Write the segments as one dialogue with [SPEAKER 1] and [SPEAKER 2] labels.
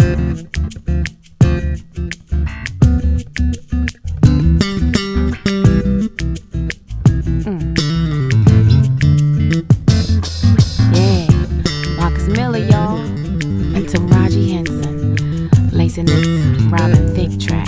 [SPEAKER 1] Yeah, Marcus Miller, y'all, and Taraji Henson, lacing this Robin Thicke track.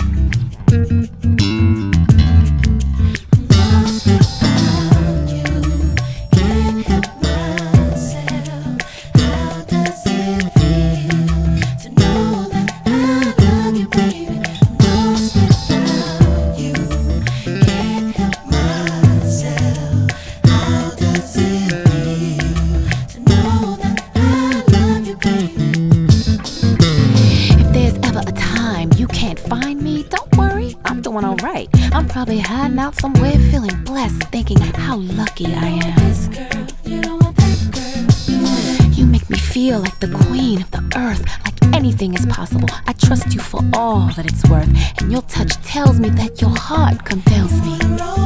[SPEAKER 1] Alright, I'm probably hiding out somewhere feeling blessed, thinking how lucky I am. You make me feel like the queen of the earth, like anything is possible. I trust you for all that it's worth, and your touch tells me that your heart compels me.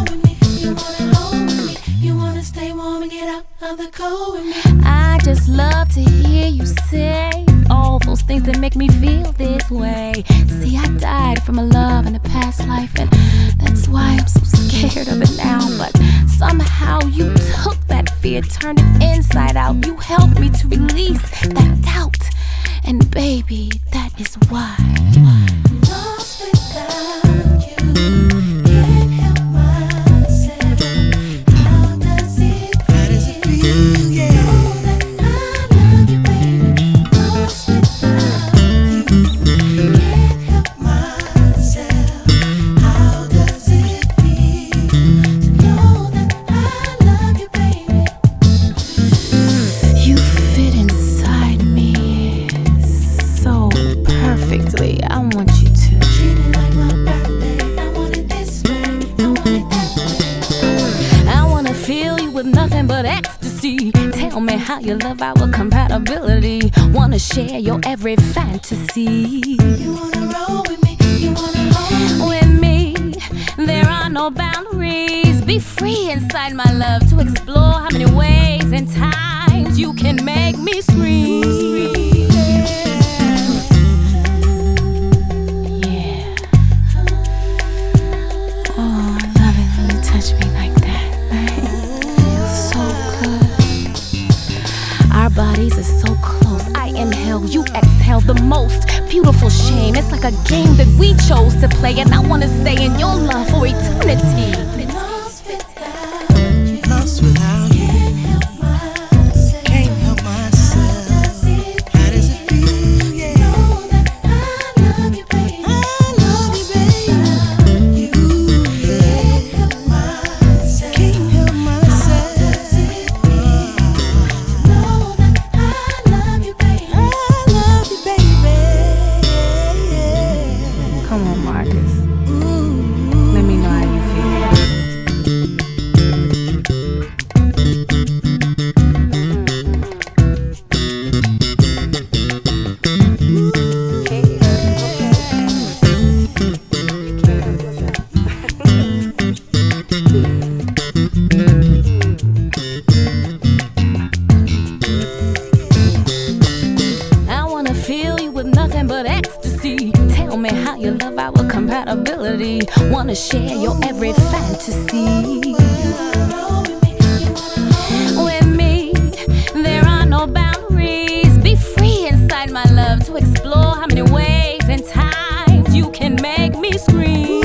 [SPEAKER 1] I just love to hear you say all those things that make me feel this way. See, I died from a love in a past life, and that's why I'm so scared of it now. But somehow you took that fear, turned it inside out. You helped me to release that doubt, and baby, that is why. Lost without you, can't help myself. How does it feel? How does it feel? Yeah. I want you to treat it like my birthday. I want it this way. I want it that way. I wanna feel you with nothing but ecstasy. Tell me how you love our compatibility. Wanna share your every fantasy. You wanna roll with me? You wanna hold with me? There are no boundaries. Be free inside my love to explore how many ways and times you can make me scream. Touch me like that, right? Feels so good. Our bodies are so close. I inhale, you exhale, the most beautiful shame. It's like a game that we chose to play, and I wanna stay in your love for eternity. Lost without you, lost without you. Can't help myself. How does it feel? Yeah. Know that I love you, baby. I love you, baby. Come on, Marcus. Let me know how you feel. I wanna feel you with nothing but ecstasy. Tell me how you love our compatibility. Wanna share your every fantasy. With me, there are no boundaries. Be free inside my love to explore how many ways and times you can make me scream.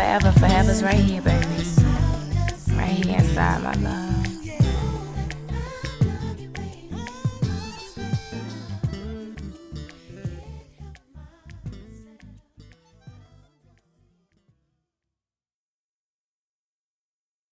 [SPEAKER 1] forever, forever's right here, baby. Right here inside my love.